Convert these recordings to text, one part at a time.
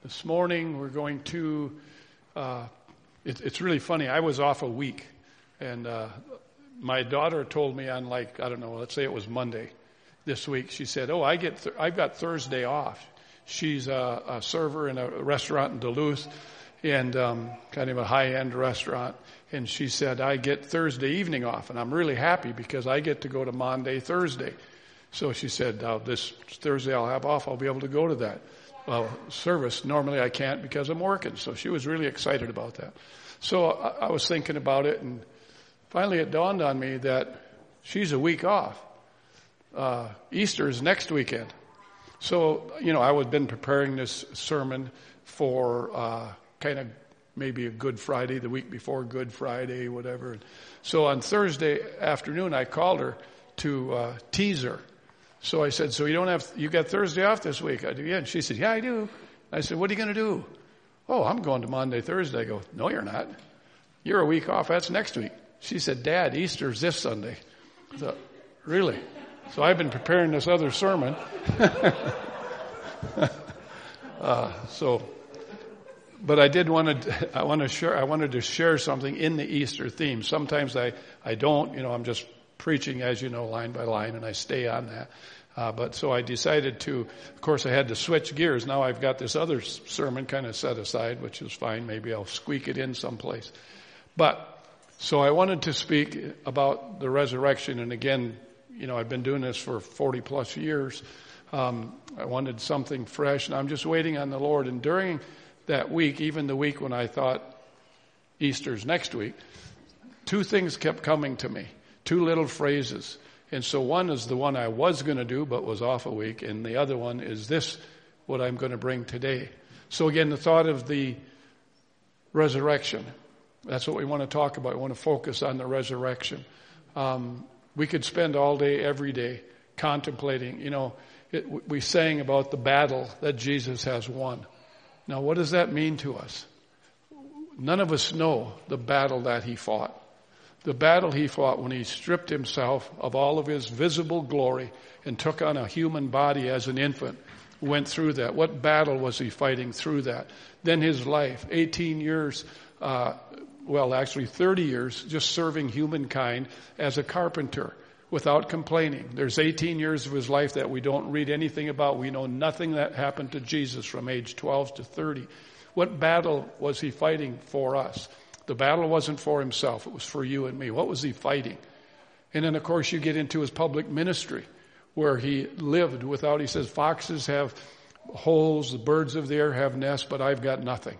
This morning we're going to, it's really funny. I was off a week, and my daughter told me on let's say it was Monday this week. She said, I've got Thursday off. She's a server in a restaurant in Duluth, and kind of a high-end restaurant. And she said, I get Thursday evening off, and I'm really happy because I get to go to Maundy Thursday. So she said, this Thursday I'll have off. I'll be able to go to that service. Normally I can't because I'm working. So she was really excited about that. So I was thinking about it, and finally it dawned on me that she's a week off. Easter is next weekend. So, I had been preparing this sermon for kind of maybe a Good Friday, the week before Good Friday, whatever. So on Thursday afternoon, I called her to tease her. So I said, you got Thursday off this week? I do, yeah. And she said, yeah, I do. I said, what are you going to do? Oh, I'm going to Maundy Thursday. I go, no, you're not. You're a week off. That's next week. She said, Dad, Easter's this Sunday. I thought, really? So I've been preparing this other sermon. But I wanted to share something in the Easter theme. Sometimes I don't, I'm just preaching, as you know, line by line, and I stay on that. But so I decided to, of course, I had to switch gears. Now I've got this other sermon kind of set aside, which is fine. Maybe I'll squeak it in someplace. So I wanted to speak about the resurrection. And again, I've been doing this for 40 plus years. I wanted something fresh, and I'm just waiting on the Lord. And during that week, even the week when I thought Easter's next week, two things kept coming to me, two little phrases. And so one is the one I was going to do but was off a week, and the other one is this, what I'm going to bring today. So again, the thought of the resurrection. That's what we want to talk about. We want to focus on the resurrection. We could spend all day, every day, contemplating. We sang about the battle that Jesus has won. Now, what does that mean to us? None of us know the battle that he fought. The battle he fought when he stripped himself of all of his visible glory and took on a human body as an infant, went through that. What battle was he fighting through that? Then his life, 18 years, 30 years, just serving humankind as a carpenter without complaining. There's 18 years of his life that we don't read anything about. We know nothing that happened to Jesus from age 12 to 30. What battle was he fighting for us? The battle wasn't for himself. It was for you and me. What was he fighting? And then, of course, you get into his public ministry where he lived without, he says, foxes have holes, the birds of the air have nests, but I've got nothing.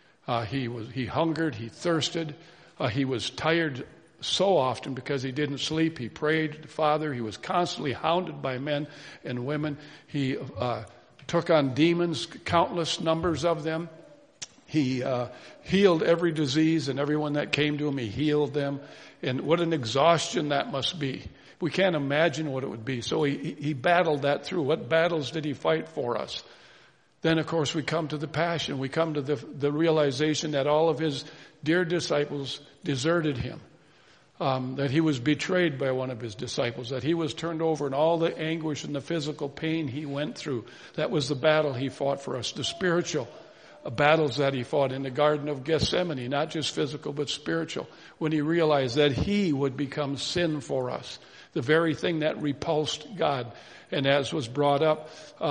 He hungered, he thirsted, he was tired so often because he didn't sleep. He prayed to the Father. He was constantly hounded by men and women. He took on demons, countless numbers of them. He healed every disease, and everyone that came to him, he healed them. And what an exhaustion that must be. We can't imagine what it would be. So he battled that through. What battles did he fight for us? Then, of course, we come to the passion. We come to the realization that all of his dear disciples deserted him, that he was betrayed by one of his disciples, that he was turned over, and all the anguish and the physical pain he went through. That was the battle he fought for us, the spiritual battles that he fought in the Garden of Gethsemane, not just physical but spiritual, when he realized that he would become sin for us, the very thing that repulsed God. And as was brought up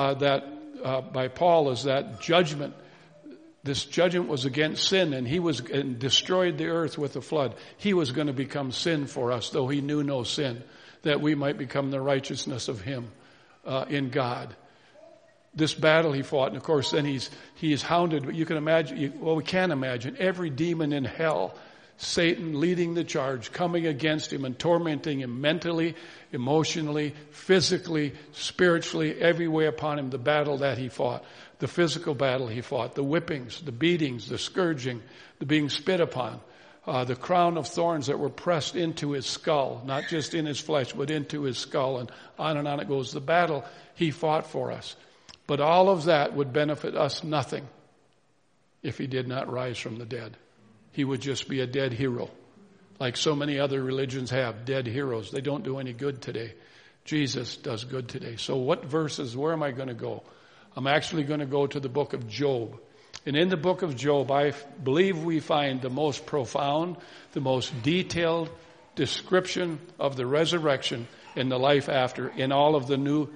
by Paul, is that judgment. This judgment was against sin, and destroyed the earth with the flood. He was going to become sin for us, though he knew no sin, that we might become the righteousness of him in God. This battle he fought, and of course then he is hounded. But you can imagine, we can't imagine every demon in hell, Satan leading the charge, coming against him and tormenting him mentally, emotionally, physically, spiritually, every way upon him. The battle that he fought, the physical battle he fought, the whippings, the beatings, the scourging, the being spit upon, the crown of thorns that were pressed into his skull, not just in his flesh, but into his skull, and on it goes. The battle he fought for us. But all of that would benefit us nothing if he did not rise from the dead. He would just be a dead hero, like so many other religions have, dead heroes. They don't do any good today. Jesus does good today. So what verses, where am I going to go? I'm actually going to go to the book of Job. And in the book of Job, I believe we find the most profound, the most detailed description of the resurrection and the life after in all of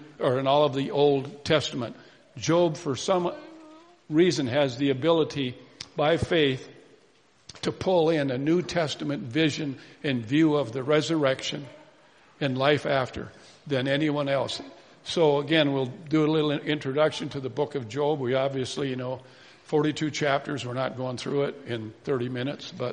the Old Testament. Job, for some reason, has the ability by faith to pull in a New Testament vision and view of the resurrection and life after than anyone else. So again, we'll do a little introduction to the book of Job. We obviously, 42 chapters. We're not going through it in 30 minutes, but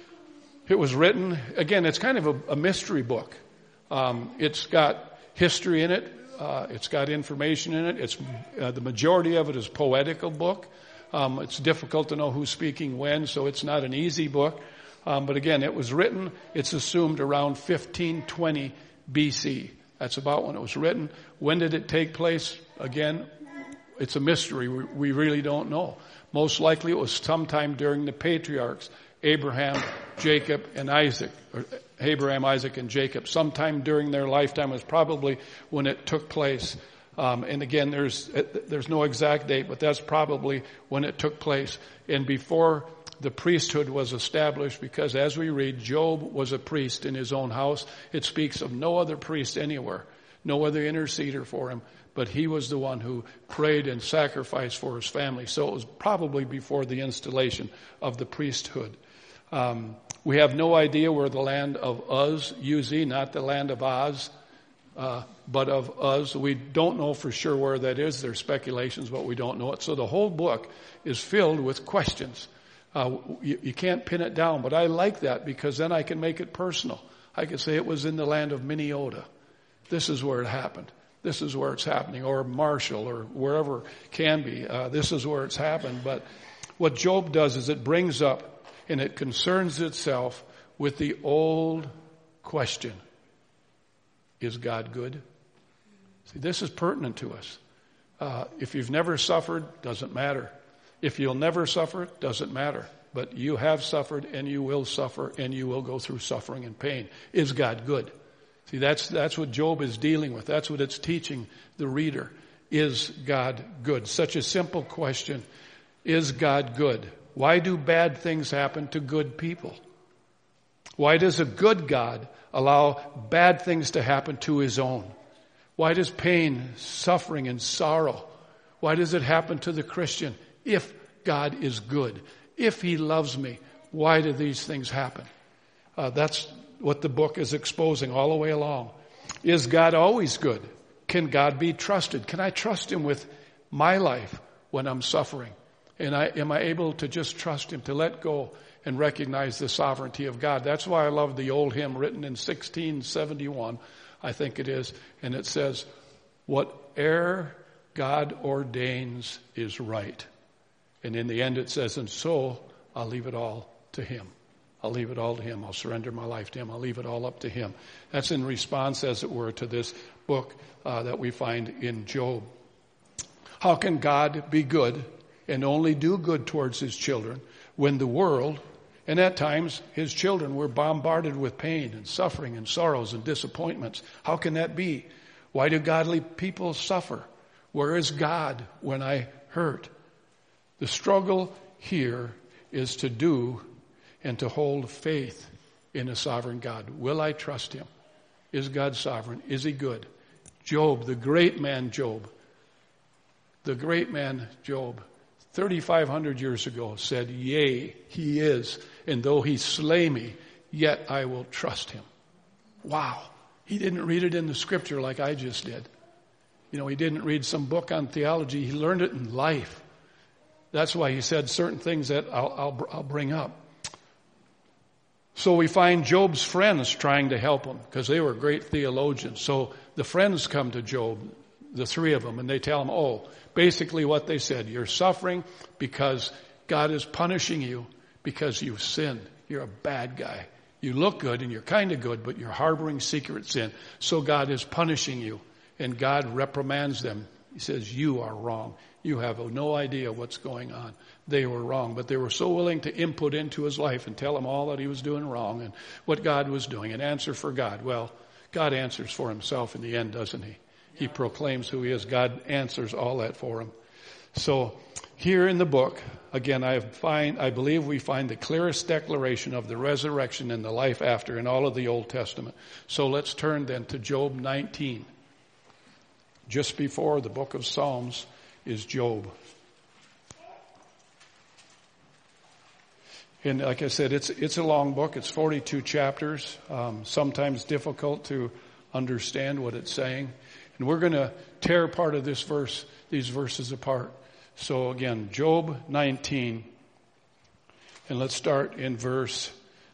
it was written, again, it's kind of a mystery book. It's got history in it. It's got information in it. It's the majority of it is poetical book. It's difficult to know who's speaking when, so it's not an easy book. But again, it was written, it's assumed around 1520 BC. That's about when it was written. When did it take place? Again, it's a mystery. We really don't know. Most likely it was sometime during the patriarchs, Abraham, Jacob, and Isaac. Or Abraham, Isaac, and Jacob. Sometime during their lifetime was probably when it took place. And again, there's no exact date, but that's probably when it took place. And before the priesthood was established, because as we read, Job was a priest in his own house. It speaks of no other priest anywhere, no other interceder for him, but he was the one who prayed and sacrificed for his family. So it was probably before the installation of the priesthood. We have no idea where the land of Uz, U-Z, not the land of Oz, but of Uz. We don't know for sure where that is. There's speculations, but we don't know it. So the whole book is filled with questions. You can't pin it down, but I like that because then I can make it personal. I can say it was in the land of Minnesota. This is where it happened. This is where it's happening, or Marshall, or wherever can be. This is where it's happened. But what Job does is it brings up and it concerns itself with the old question. Is God good? See, this is pertinent to us. If you've never suffered, doesn't matter. If you'll never suffer, doesn't matter. But you have suffered and you will suffer and you will go through suffering and pain. Is God good? See, that's what Job is dealing with. That's what it's teaching the reader. Is God good? Such a simple question. Is God good? Why do bad things happen to good people? Why does a good God allow bad things to happen to his own? Why does pain, suffering, and sorrow, why does it happen to the Christian? If God is good, if he loves me, why do these things happen? That's what the book is exposing all the way along. Is God always good? Can God be trusted? Can I trust him with my life when I'm suffering? And am I able to just trust him, to let go and recognize the sovereignty of God? That's why I love the old hymn written in 1671, I think it is, and it says, whate'er God ordains is right. And in the end it says, and so I'll leave it all to him. I'll leave it all to him. I'll surrender my life to him. I'll leave it all up to him. That's in response, as it were, to this book that we find in Job. How can God be good and only do good towards his children when the world, and at times his children, were bombarded with pain and suffering and sorrows and disappointments? How can that be? Why do godly people suffer? Where is God when I hurt? The struggle here is to do and to hold faith in a sovereign God. Will I trust him? Is God sovereign? Is he good? Job, the great man Job, 3,500 years ago said, yea, he is, and though he slay me, yet I will trust him. Wow. He didn't read it in the scripture like I just did. He didn't read some book on theology. He learned it in life. That's why he said certain things that I'll bring up. So we find Job's friends trying to help him because they were great theologians. So the friends come to Job, the three of them, and they tell him, basically what they said, you're suffering because God is punishing you because you've sinned. You're a bad guy. You look good and you're kind of good, but you're harboring secret sin. So God is punishing you. And God reprimands them. He says, you are wrong. You have no idea what's going on. They were wrong, but they were so willing to input into his life and tell him all that he was doing wrong and what God was doing and answer for God. Well, God answers for himself in the end, doesn't he? He proclaims who he is. God answers all that for him. So here in the book, again, I believe we find the clearest declaration of the resurrection and the life after in all of the Old Testament. So let's turn then to Job 19. Just before the book of Psalms is Job. And like I said, it's a long book. It's 42 chapters. Sometimes difficult to understand what it's saying. And we're going to tear part of these verses apart. So again, Job 19. And let's start in verse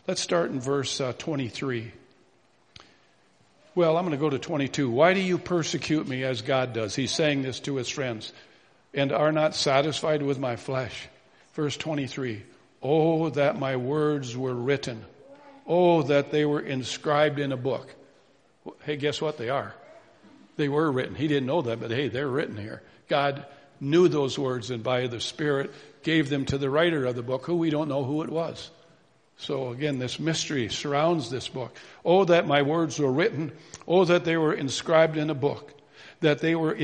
23. Well, I'm going to go to 22. Why do you persecute me as God does? He's saying this to his friends. And are not satisfied with my flesh. Verse 23. Oh, that my words were written. Oh, that they were inscribed in a book. Hey, guess what? They are. They were written. He didn't know that, but hey, they're written here. God knew those words and by the Spirit gave them to the writer of the book, who we don't know who it was. So again, this mystery surrounds this book. Oh, that my words were written. Oh, that they were inscribed in a book. That they were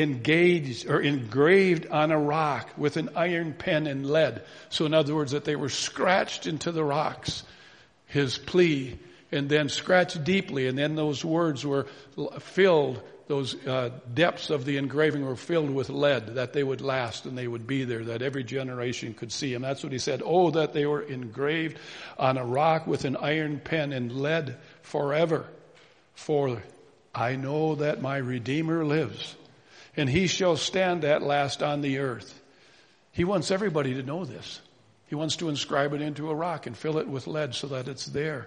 engraved on a rock with an iron pen and lead. So in other words, that they were scratched into the rocks. His plea, and then scratched deeply, and then those words were filled, those depths of the engraving were filled with lead, that they would last and they would be there, that every generation could see them. That's what he said. Oh, that they were engraved on a rock with an iron pen and lead forever. For I know that my Redeemer lives, and he shall stand at last on the earth. He wants everybody to know this. He wants to inscribe it into a rock and fill it with lead so that it's there.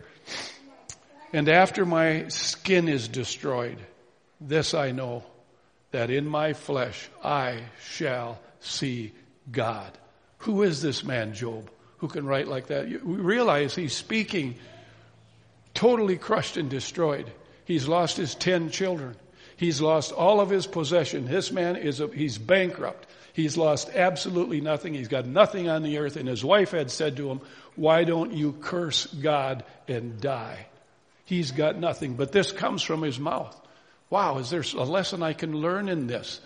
And after my skin is destroyed, this I know, that in my flesh I shall see God. Who is this man, Job, who can write like that? We realize he's speaking totally crushed and destroyed. He's lost his 10 children. He's lost all of his possession. This man he's bankrupt. He's lost absolutely nothing. He's got nothing on the earth. And his wife had said to him, why don't you curse God and die? He's got nothing. But this comes from his mouth. Wow, is there a lesson I can learn in this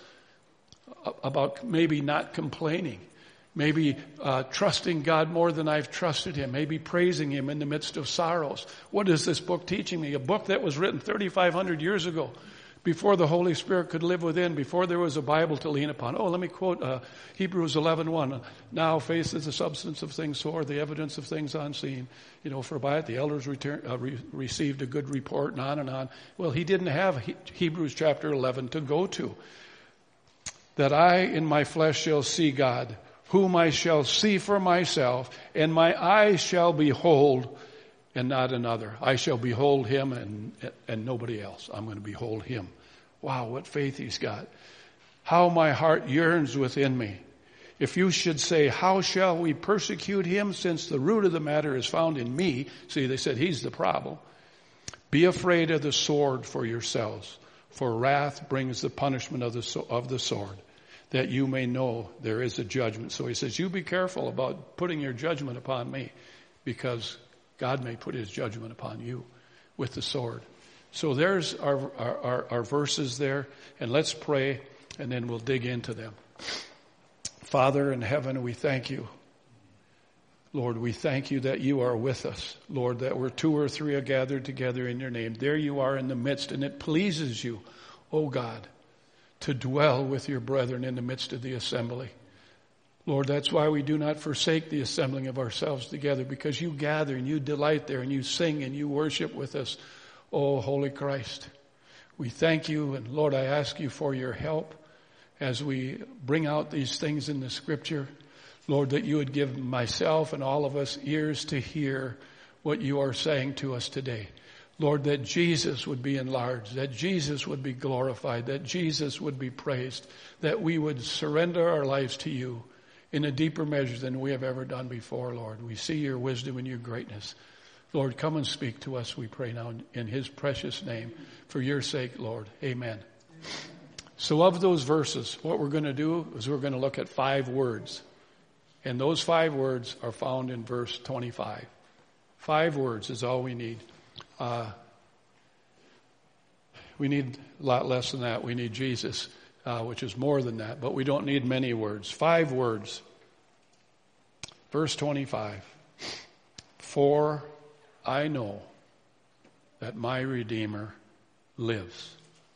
about maybe not complaining, maybe trusting God more than I've trusted him, maybe praising him in the midst of sorrows? What is this book teaching me? A book that was written 3,500 years ago, before the Holy Spirit could live within, before there was a Bible to lean upon. Oh, let me quote Hebrews 11:1. Now faith is the substance of things so, or the evidence of things unseen. For by it the elders received a good report, and on and on. Well, he didn't have Hebrews chapter 11 to go to. That I in my flesh shall see God, whom I shall see for myself, and my eyes shall behold, and not another. I shall behold him and nobody else. I'm going to behold him. Wow, what faith he's got. How my heart yearns within me. If you should say, how shall we persecute him, since the root of the matter is found in me? See, they said he's the problem. Be afraid of the sword for yourselves, for wrath brings the punishment of the sword, that you may know there is a judgment. So he says, you be careful about putting your judgment upon me, because God may put his judgment upon you with the sword. So there's our verses there, and let's pray, and then we'll dig into them. Father in heaven, we thank you. Lord, we thank you that you are with us. Lord, that where 2 or 3 are gathered together in your name, there you are in the midst, and it pleases you, O God, to dwell with your brethren in the midst of the assembly. Lord, that's why we do not forsake the assembling of ourselves together, because you gather and you delight there and you sing and you worship with us. Oh, Holy Christ, we thank you. And Lord, I ask you for your help as we bring out these things in the scripture. Lord, that you would give myself and all of us ears to hear what you are saying to us today. Lord, that Jesus would be enlarged, that Jesus would be glorified, that Jesus would be praised, that we would surrender our lives to you in a deeper measure than we have ever done before, Lord. We see your wisdom and your greatness. Lord, come and speak to us, we pray now in his precious name. For your sake, Lord. Amen. So of those verses, what we're going to do is we're going to look at 5 words. And those 5 words are found in verse 25. 5 words is all we need. We need a lot less than that. We need Jesus, which is more than that. But we don't need many words. 5 words. Verse 25. For I know that my Redeemer lives.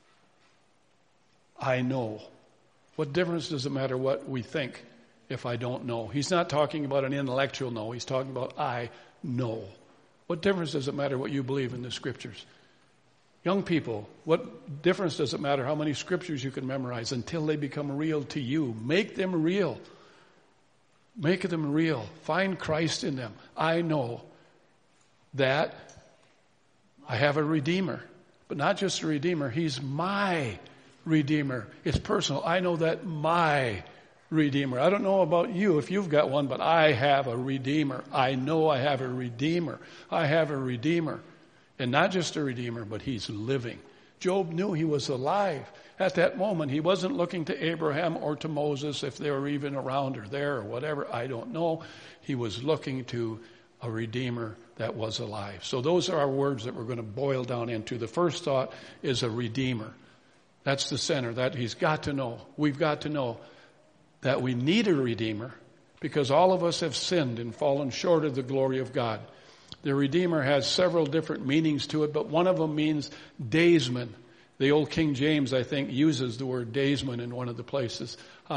I know. What difference does it matter what we think if I don't know? He's not talking about an intellectual know. He's talking about I know. What difference does it matter what you believe in the Scriptures? Young people, what difference does it matter how many Scriptures you can memorize until they become real to you? Make them real. Make them real. Find Christ in them. I know that I have a Redeemer. But not just a Redeemer, He's my Redeemer. It's personal. I know that my Redeemer. I don't know about you if you've got one, but I have a Redeemer. I know I have a Redeemer. I have a Redeemer. And not just a Redeemer, but He's living. Job knew he was alive. At that moment, he wasn't looking to Abraham or to Moses if they were even around or there or whatever. I don't know. He was looking to a Redeemer that was alive. So those are our words that we're going to boil down into. The first thought is a Redeemer. That's the center. That he's got to know. We've got to know that we need a Redeemer because all of us have sinned and fallen short of the glory of God. The Redeemer has several different meanings to it, but one of them means daysman. The old King James, I think, uses the word daysman in one of the places.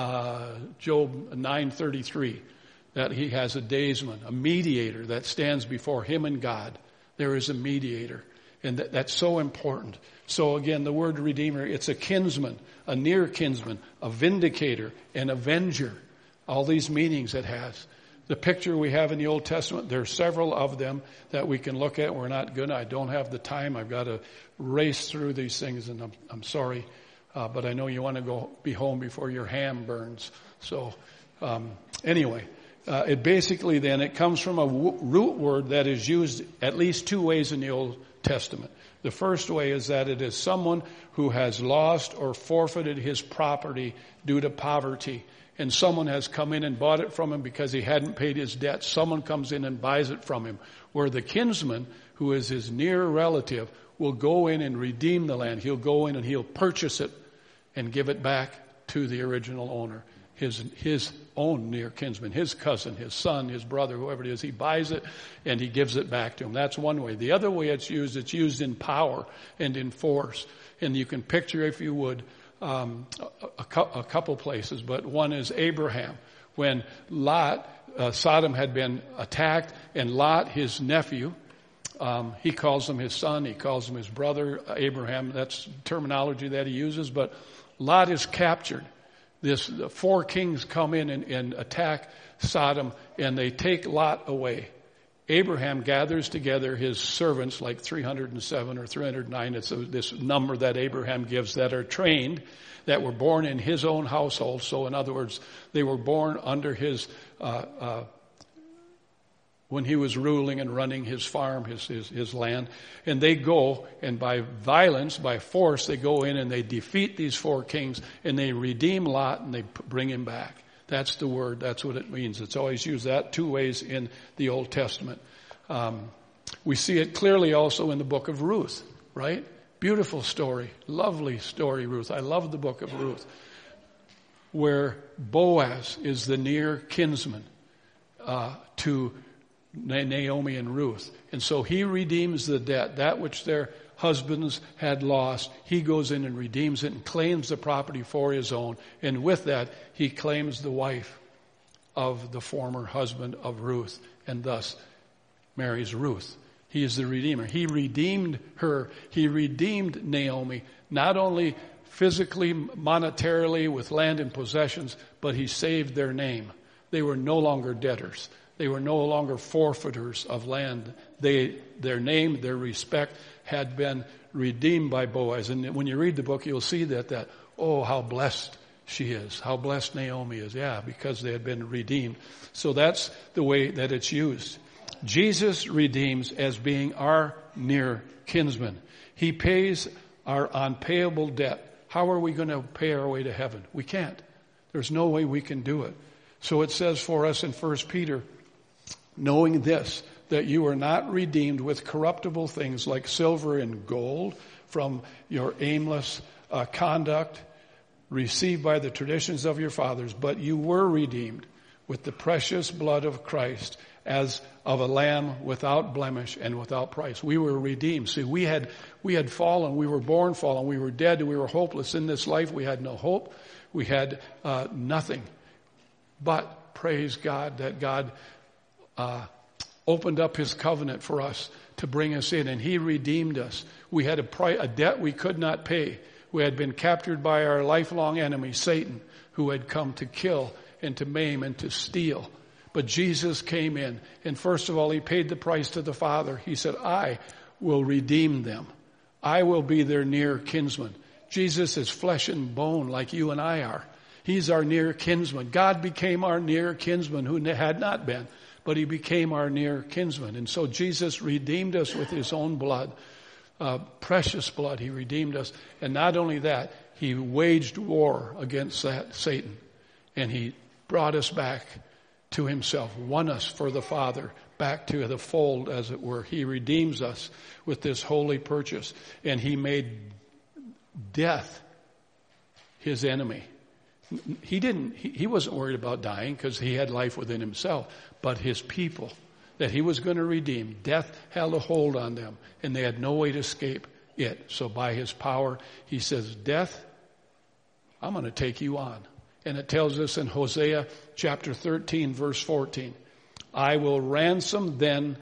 Job 9:33, that he has a daysman, a mediator that stands before him and God. There is a mediator, and that's so important. So again, the word Redeemer, it's a kinsman, a near kinsman, a vindicator, an avenger. All these meanings it has. The picture we have in the Old Testament, there are several of them that we can look at. We're not good. I don't have the time. I've got to race through these things, and I'm sorry. But I know you want to be home before your ham burns. So anyway, it basically then, it comes from a root word that is used at least two ways in the Old Testament. The first way is that it is someone who has lost or forfeited his property due to poverty. And someone has come in and bought it from him because he hadn't paid his debt. Someone comes in and buys it from him. Where the kinsman, who is his near relative, will go in and redeem the land. He'll go in and he'll purchase it and give it back to the original owner. His own near kinsman, his cousin, his son, his brother, whoever it is, he buys it and he gives it back to him. That's one way. The other way it's used in power and in force. And you can picture, if you would, a couple places, but one is Abraham. When Lot, Sodom had been attacked, and Lot, his nephew, he calls him his son, he calls him his brother, Abraham. That's terminology that he uses, but Lot is captured. The four kings come in and attack Sodom, and they take Lot away. Abraham gathers together his servants, like 307 or 309. It's this number that Abraham gives, that are trained, that were born in his own household. So in other words, they were born under his, when he was ruling and running his farm, his land. And they go, and by violence, by force, they go in and they defeat these four kings, and they redeem Lot, and they bring him back. That's the word. That's what it means. It's always used that two ways in the Old Testament. We see it clearly also in the book of Ruth, right? Beautiful story. Lovely story, Ruth. I love the book of Ruth, where Boaz is the near kinsman to Naomi and Ruth. And so he redeems the debt, that which their husbands had lost. He goes in and redeems it and claims the property for his own. And with that, he claims the wife of the former husband of Ruth, and thus marries Ruth. He is the Redeemer. He redeemed her. He redeemed Naomi, not only physically, monetarily, with land and possessions, but he saved their name. They were no longer debtors. They were no longer forfeiters of land. Their name, their respect had been redeemed by Boaz. And when you read the book, you'll see that oh, how blessed she is, how blessed Naomi is. Yeah, because they had been redeemed. So that's the way that it's used. Jesus redeems as being our near kinsman. He pays our unpayable debt. How are we going to pay our way to heaven? We can't. There's no way we can do it. So it says for us in 1 Peter, knowing this, that you are not redeemed with corruptible things like silver and gold from your aimless conduct received by the traditions of your fathers, but you were redeemed with the precious blood of Christ, as of a lamb without blemish and without price. We were redeemed. See, we had fallen. We were born fallen. We were dead. We were hopeless in this life. We had no hope. We had nothing. But praise God that God opened up his covenant for us to bring us in, and he redeemed us. We had a debt we could not pay. We had been captured by our lifelong enemy, Satan, who had come to kill and to maim and to steal. But Jesus came in, and first of all, he paid the price to the Father. He said, I will redeem them. I will be their near kinsman. Jesus is flesh and bone like you and I are. He's our near kinsman. God became our near kinsman who had not been, but he became our near kinsman. And so Jesus redeemed us with his own blood, precious blood. He redeemed us. And not only that, he waged war against Satan, and he brought us back to himself, won us for the Father, back to the fold, as it were. He redeems us with this holy purchase, and he made death his enemy. He wasn't worried about dying because he had life within himself, but his people that he was going to redeem, death held a hold on them, and they had no way to escape it. So by his power, he says, death, I'm going to take you on. And it tells us in Hosea chapter 13, verse 14, I will ransom them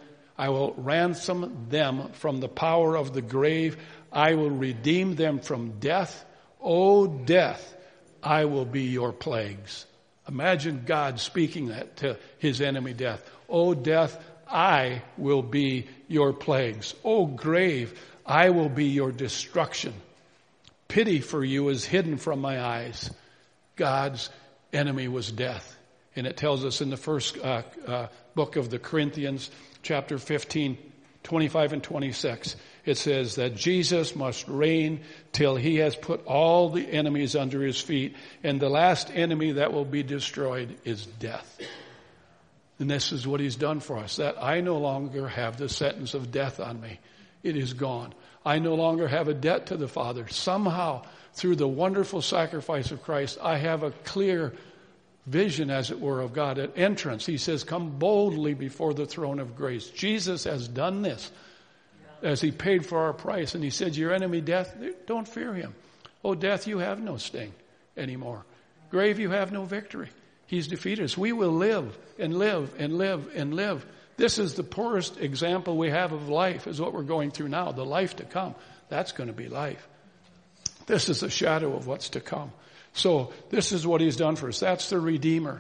from the power of the grave. I will redeem them from death. O death, I will be your plagues. Imagine God speaking that to his enemy death. O death, I will be your plagues. O grave, I will be your destruction. Pity for you is hidden from my eyes. God's enemy was death. And it tells us in the first book of the Corinthians, chapter 15, 25 and 26, it says that Jesus must reign till he has put all the enemies under his feet, and the last enemy that will be destroyed is death. And this is what he's done for us, that I no longer have the sentence of death on me. It is gone. I no longer have a debt to the Father. Somehow, through the wonderful sacrifice of Christ, I have a clear vision, as it were, of God, an entrance. He says, come boldly before the throne of grace. Jesus has done this as he paid for our price. And he said, your enemy death, don't fear him. Oh, death, you have no sting anymore. Grave, you have no victory. He's defeated us. We will live and live and live and live. This is the poorest example we have of life, is what we're going through now. The life to come, that's going to be life. This is a shadow of what's to come. So this is what he's done for us. That's the Redeemer.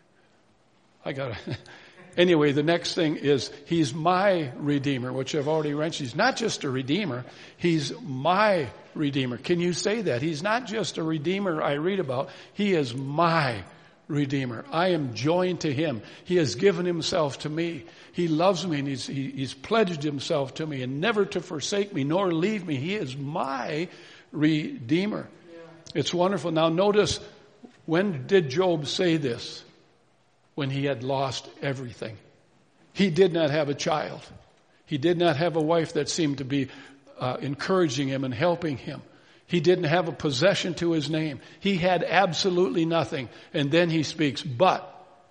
Anyway, the next thing is he's my Redeemer, which I've already mentioned. He's not just a Redeemer. He's my Redeemer. Can you say that? He's not just a Redeemer I read about. He is my Redeemer. I am joined to him. He has given himself to me. He loves me, and he's pledged himself to me, and never to forsake me nor leave me. He is my Redeemer. Yeah. It's wonderful. Now notice, when did Job say this? When he had lost everything. He did not have a child. He did not have a wife that seemed to be encouraging him and helping him. He didn't have a possession to his name. He had absolutely nothing. And then he speaks, but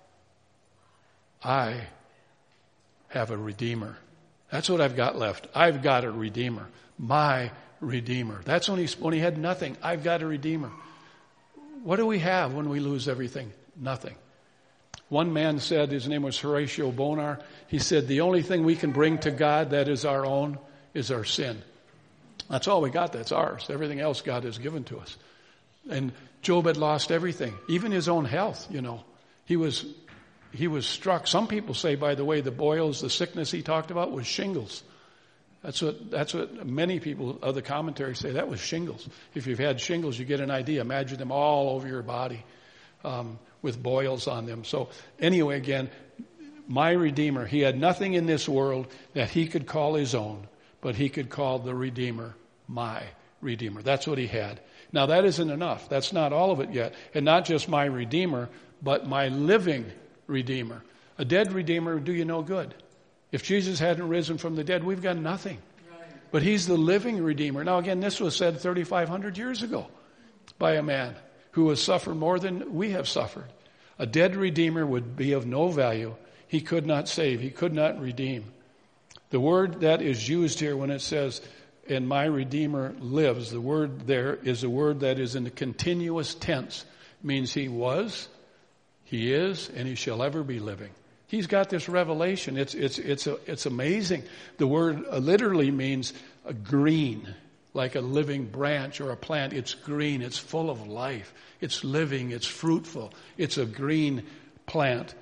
I have a Redeemer. That's what I've got left. I've got a Redeemer. My Redeemer. That's when he had nothing. I've got a Redeemer. What do we have when we lose everything? Nothing. One man said, his name was Horatio Bonar, he said, the only thing we can bring to God that is our own is our sin. That's all we got. That's ours. Everything else God has given to us. And Job had lost everything, even his own health, you know. He was struck. Some people say, by the way, the boils, the sickness he talked about was shingles. That's what many people of the commentary say. That was shingles. If you've had shingles, you get an idea. Imagine them all over your body with boils on them. So anyway, again, my Redeemer. He had nothing in this world that he could call his own, but he could call the Redeemer my Redeemer. That's what he had. Now that isn't enough. That's not all of it yet. And not just my Redeemer, but my living Redeemer. A dead Redeemer would do you no good. If Jesus hadn't risen from the dead, we've got nothing. But he's the living Redeemer. Now again, this was said 3,500 years ago by a man who has suffered more than we have suffered. A dead redeemer would be of no value. He could not save. He could not redeem. The word that is used here when it says, and my Redeemer lives, the word there is a word that is in the continuous tense. It means he was, he is, and he shall ever be living. He's got this revelation. It's amazing. The word literally means a green, like a living branch or a plant. It's green. It's full of life. It's living. It's fruitful. It's a green plant.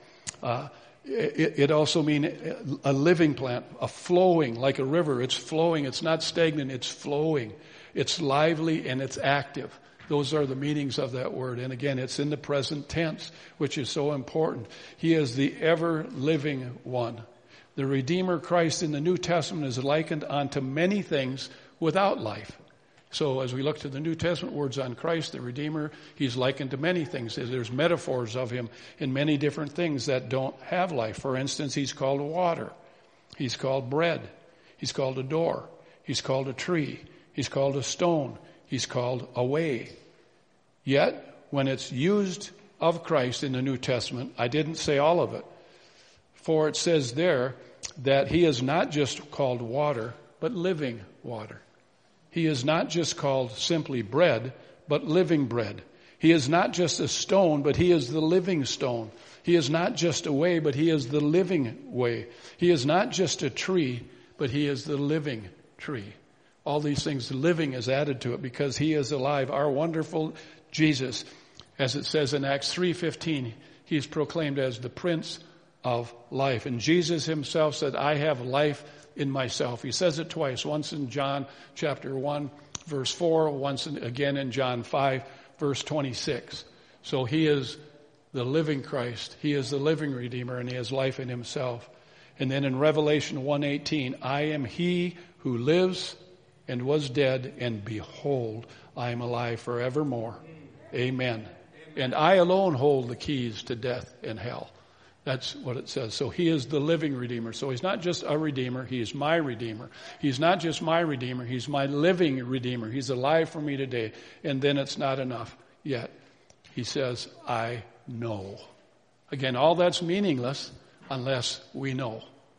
It also means a living plant, a flowing, like a river. It's flowing. It's not stagnant. It's flowing. It's lively and it's active. Those are the meanings of that word. And again, it's in the present tense, which is so important. He is the ever-living one. The Redeemer Christ in the New Testament is likened unto many things without life. So as we look to the New Testament words on Christ, the Redeemer, he's likened to many things. There's metaphors of him in many different things that don't have life. For instance, he's called water. He's called bread. He's called a door. He's called a tree. He's called a stone. He's called a way. Yet, when it's used of Christ in the New Testament, I didn't say all of it. For it says there that he is not just called water, but living water. He is not just called simply bread, but living bread. He is not just a stone, but he is the living stone. He is not just a way, but he is the living way. He is not just a tree, but he is the living tree. All these things, living is added to it because he is alive. Our wonderful Jesus, as it says in Acts 3:15, he is proclaimed as the Prince of Life. And Jesus himself said, I have life in myself. He says it twice, once in John chapter 1, verse 4, once again in John 5, verse 26. So he is the living Christ. He is the living Redeemer, and he has life in himself. And then in Revelation 1:18, I am he who lives and was dead, and behold, I am alive forevermore. Amen. And I alone hold the keys to death and hell. That's what it says. So he is the living Redeemer. So he's not just a Redeemer. He is my Redeemer. He's not just my Redeemer. He's my living Redeemer. He's alive for me today. And then it's not enough yet. He says, I know. Again, all that's meaningless unless we know.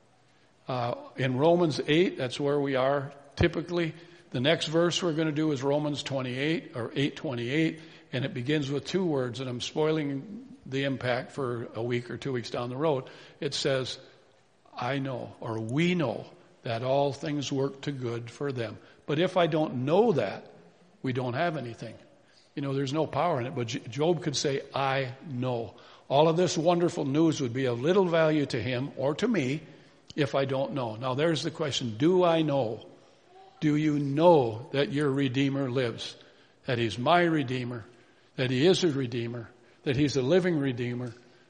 In Romans 8, that's where we are typically. The next verse we're going to do is Romans 28 or 8:28. And it begins with two words, and I'm spoiling the impact for a week or 2 weeks down the road. It says, I know, or we know, that all things work to good for them. But if I don't know that, we don't have anything. You know, there's no power in it. But Job could say, I know. All of this wonderful news would be of little value to him or to me if I don't know. Now there's the question, do I know? Do you know that your Redeemer lives? That he's my Redeemer? That he is a Redeemer? That he's a living Redeemer?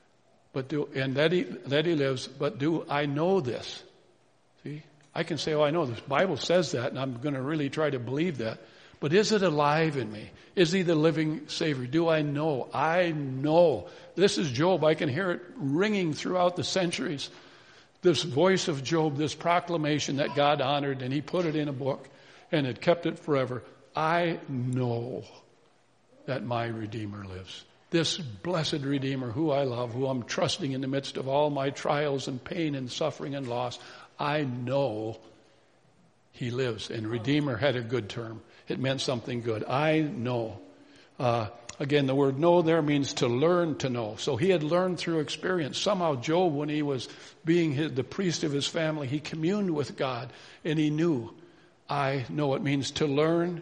And that he lives, but do I know this? See? I can say, I know this. The Bible says that, and I'm going to really try to believe that. But is it alive in me? Is he the living Savior? Do I know? I know. This is Job. I can hear it ringing throughout the centuries. This voice of Job, this proclamation that God honored, and he put it in a book, and it kept it forever. I know that my Redeemer lives. This blessed Redeemer who I love, who I'm trusting in the midst of all my trials and pain and suffering and loss, I know he lives. And Redeemer had a good term. It meant something good. I know. Again, the word know there means to learn to know. So he had learned through experience. Somehow Job, when he was being the priest of his family, he communed with God and he knew. I know. It means to learn.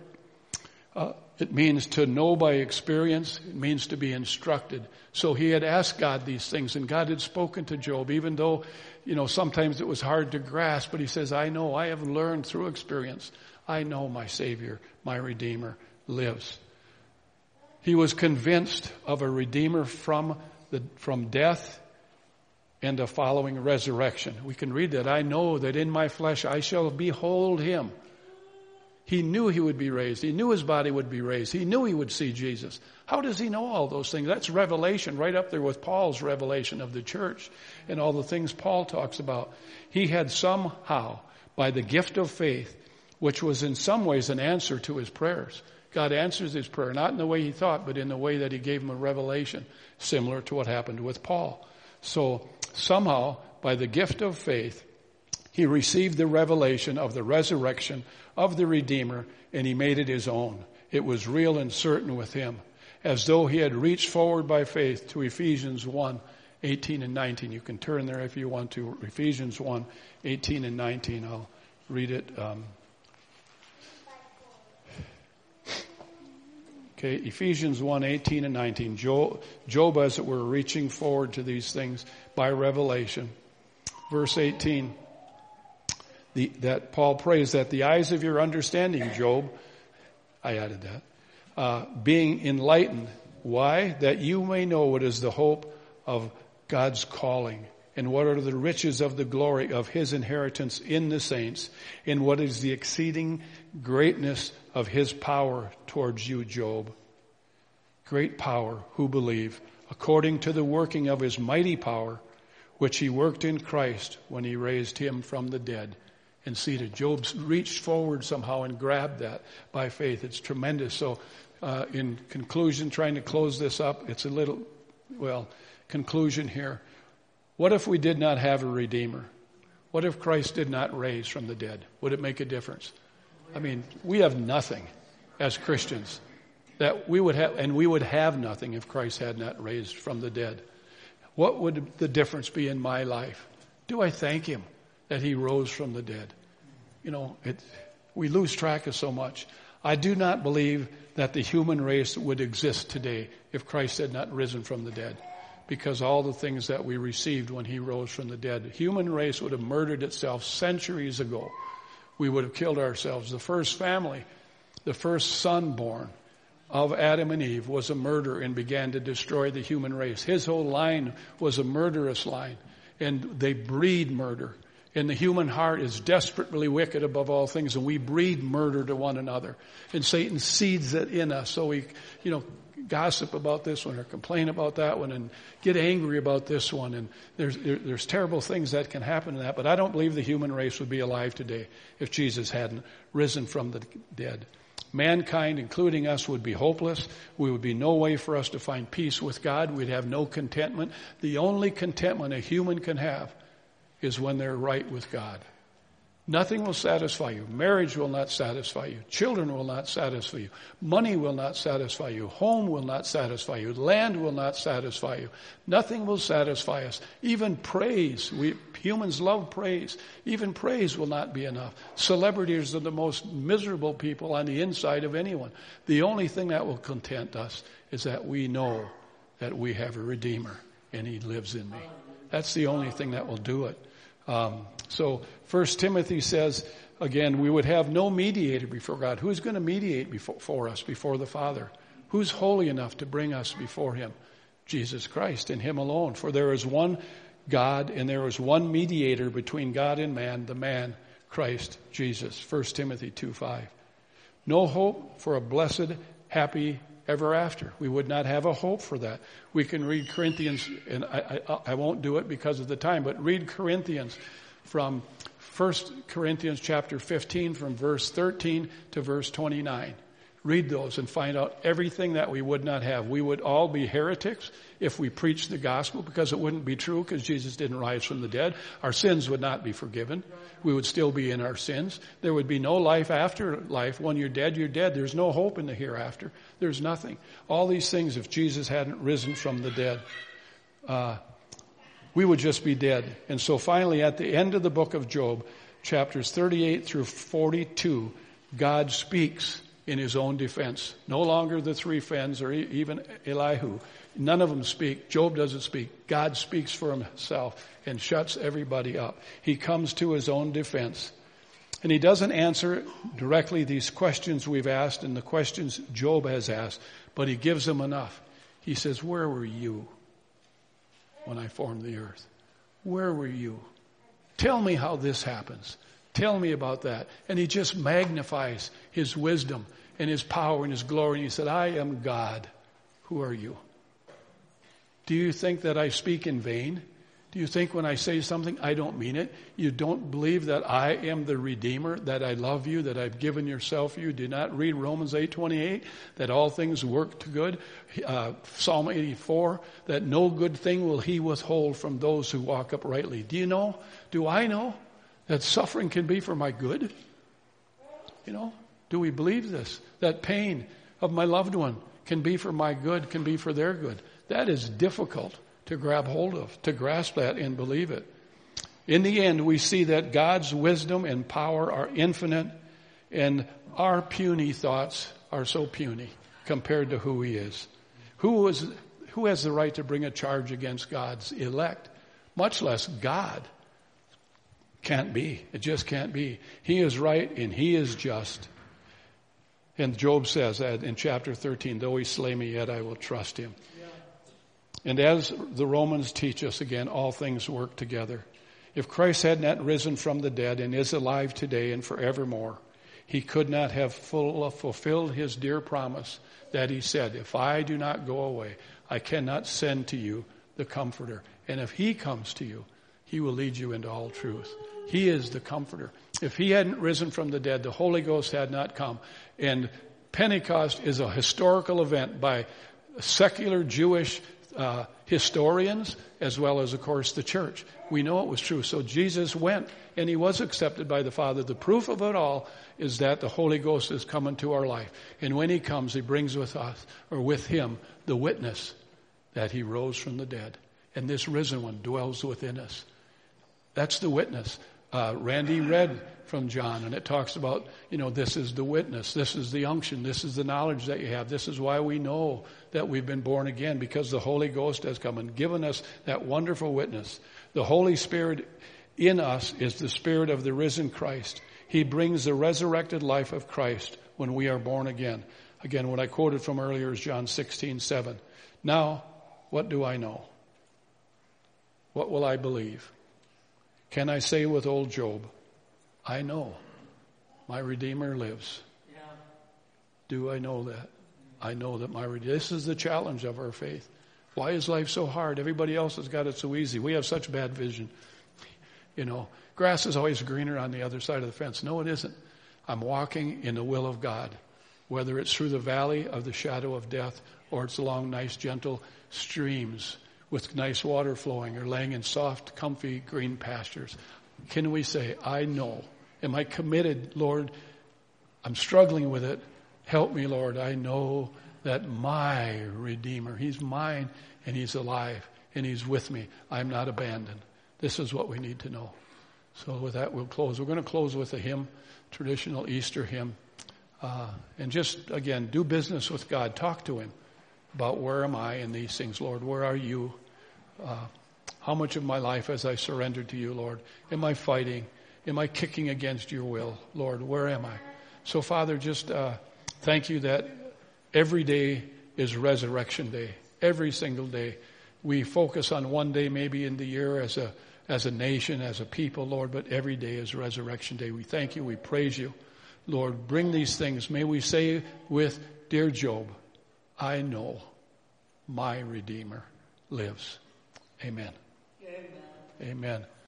It means to know by experience. It means to be instructed. So he had asked God these things, and God had spoken to Job, even though, sometimes it was hard to grasp. But he says, I know, I have learned through experience. I know my Savior, my Redeemer lives. He was convinced of a Redeemer from death and a following resurrection. We can read that. I know that in my flesh I shall behold him. He knew he would be raised. He knew his body would be raised. He knew he would see Jesus. How does he know all those things? That's revelation right up there with Paul's revelation of the church and all the things Paul talks about. He had somehow, by the gift of faith, which was in some ways an answer to his prayers. God answers his prayer, not in the way he thought, but in the way that he gave him a revelation, similar to what happened with Paul. So somehow, by the gift of faith, he received the revelation of the resurrection of the Redeemer, and he made it his own. It was real and certain with him, as though he had reached forward by faith to Ephesians 1:18 and 19. You can turn there if you want to. Ephesians 1:18 and 19. I'll read it. Okay, Ephesians 1:18 and 19. Job, as it were, reaching forward to these things by revelation. Verse 18. That Paul prays that the eyes of your understanding, Job, I added that, being enlightened. Why? That you may know what is the hope of God's calling, and what are the riches of the glory of his inheritance in the saints, and what is the exceeding greatness of his power towards you, Job. Great power, who believe, according to the working of his mighty power, which he worked in Christ when he raised him from the dead and seated. Job reached forward somehow and grabbed that by faith. It's tremendous. So in conclusion, trying to close this up, it's a little, conclusion here. What if we did not have a Redeemer? What if Christ did not raise from the dead? Would it make a difference? I mean, we have nothing as Christians that we would have, and we would have nothing if Christ had not raised from the dead. What would the difference be in my life? Do I thank him that he rose from the dead? We lose track of so much. I do not believe that the human race would exist today if Christ had not risen from the dead, because all the things that we received when he rose from the dead. The human race would have murdered itself centuries ago. We would have killed ourselves. The first family, the first son born of Adam and Eve was a murderer and began to destroy the human race. His whole line was a murderous line, and they breed murder. And the human heart is desperately wicked above all things, and we breed murder to one another. And Satan seeds it in us, so we, gossip about this one or complain about that one and get angry about this one. And there's terrible things that can happen in that. But I don't believe the human race would be alive today if Jesus hadn't risen from the dead. Mankind, including us, would be hopeless. We would be no way for us to find peace with God. We'd have no contentment. The only contentment a human can have is when they're right with God. Nothing will satisfy you. Marriage will not satisfy you. Children will not satisfy you. Money will not satisfy you. Home will not satisfy you. Land will not satisfy you. Nothing will satisfy us. Even praise. Humans love praise. Even praise will not be enough. Celebrities are the most miserable people on the inside of anyone. The only thing that will content us is that we know that we have a Redeemer and he lives in me. That's the only thing that will do it. So 1 Timothy says, again, we would have no mediator before God. Who's going to mediate for us before the Father? Who's holy enough to bring us before him? Jesus Christ, and him alone. For there is one God and there is one mediator between God and man, the man, Christ Jesus. 1 Timothy 2:5. No hope for a blessed, happy ever after. We would not have a hope for that. We can read Corinthians, and I won't do it because of the time, but read Corinthians from 1 Corinthians chapter 15 from verse 13 to verse 29. Read those and find out everything that we would not have. We would all be heretics if we preached the gospel, because it wouldn't be true, because Jesus didn't rise from the dead. Our sins would not be forgiven. We would still be in our sins. There would be no life after life. When you're dead, you're dead. There's no hope in the hereafter. There's nothing. All these things, if Jesus hadn't risen from the dead, we would just be dead. And so finally, at the end of the book of Job, chapters 38 through 42, God speaks in his own defense. No longer the three friends or even Elihu. None of them speak. Job doesn't speak. God speaks for himself and shuts everybody up. He comes to his own defense. And he doesn't answer directly these questions we've asked and the questions Job has asked, but he gives them enough. He says, where were you when I formed the earth? Where were you? Tell me how this happens. Tell me about that. And he just magnifies his wisdom and his power and his glory. And he said, I am God. Who are you? Do you think that I speak in vain? Do you think when I say something, I don't mean it? You don't believe that I am the Redeemer, that I love you, that I've given yourself for you? Do not read Romans 8:28, that all things work to good? Psalm 84, that no good thing will he withhold from those who walk uprightly. Do you know? Do I know that suffering can be for my good? You know, do we believe this? That pain of my loved one can be for my good, can be for their good. That is difficult to grab hold of, to grasp that and believe it. In the end, we see that God's wisdom and power are infinite, and our puny thoughts are so puny compared to who he is. Who has the right to bring a charge against God's elect? Much less God. Can't be. It just can't be. He is right and he is just. And Job says that in chapter 13, though he slay me, yet I will trust him. And as the Romans teach us again, all things work together. If Christ had not risen from the dead and is alive today and forevermore, he could not have fulfilled his dear promise that he said, if I do not go away, I cannot send to you the Comforter. And if he comes to you, he will lead you into all truth. He is the Comforter. If he hadn't risen from the dead, the Holy Ghost had not come. And Pentecost is a historical event by secular Jewish historians, as well as, of course, the church. We know it was true. So Jesus went, and he was accepted by the Father. The proof of it all is that the Holy Ghost is coming to our life. And when he comes, he brings with us, or with him, the witness that he rose from the dead. And this risen one dwells within us. That's the witness. Randy read from John, and it talks about, this is the witness, this is the unction, this is the knowledge that you have. This is why we know that we've been born again, because the Holy Ghost has come and given us that wonderful witness. The Holy Spirit in us is the Spirit of the risen Christ. He brings the resurrected life of Christ when we are born again. Again, what I quoted from earlier is John 16:7. Now, what do I know? What will I believe? Can I say with old Job, I know my Redeemer lives? Yeah. Do I know that? I know that my Redeemer. This is the challenge of our faith. Why is life so hard? Everybody else has got it so easy. We have such bad vision. Grass is always greener on the other side of the fence. No, it isn't. I'm walking in the will of God, whether it's through the valley of the shadow of death or it's along nice, gentle streams with nice water flowing, or laying in soft, comfy, green pastures. Can we say, I know? Am I committed, Lord? I'm struggling with it. Help me, Lord. I know that my Redeemer, he's mine, and he's alive, and he's with me. I'm not abandoned. This is what we need to know. So with that, we'll close. We're going to close with a hymn, traditional Easter hymn. And just, again, do business with God. Talk to him about where am I in these things, Lord? Where are you? How much of my life has I surrendered to you, Lord? Am I fighting? Am I kicking against your will? Lord, where am I? So, Father, just thank you that every day is Resurrection Day. Every single day. We focus on one day maybe in the year as a nation, as a people, Lord, but every day is Resurrection Day. We thank you. We praise you. Lord, bring these things. May we say with dear Job, I know my Redeemer lives. Amen. Amen. Amen.